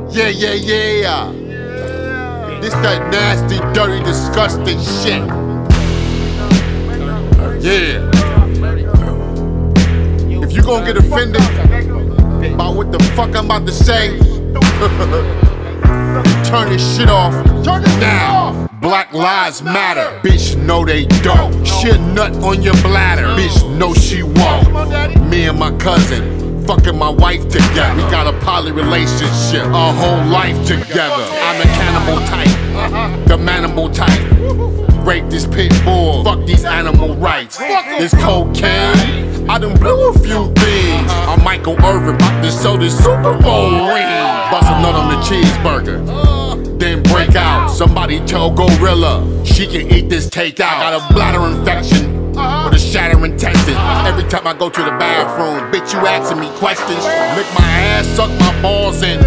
Yeah. This that nasty, dirty, disgusting shit. Yeah. If you gon' get offended by what the fuck I'm about to say, turn this shit off. Turn it now. Black lives matter. Bitch, no they don't. Shit nut on your bladder. Bitch, no she won't. Me and my cousin fucking my wife together. We got a poly relationship, a whole life together. I'm the cannibal type, the manimal type. Rape this pit bull, fuck these animal rights. This cocaine, I done blew a few things. I'm Michael Irvin, about to sell this Super Bowl ring. Bust a nut on the cheeseburger, then break out. Somebody tell Gorilla she can eat this takeout. Got a bladder infection with a shattering intestine. Every time I go to the bathroom, bitch, you asking me questions. Lick my ass, suck my balls in.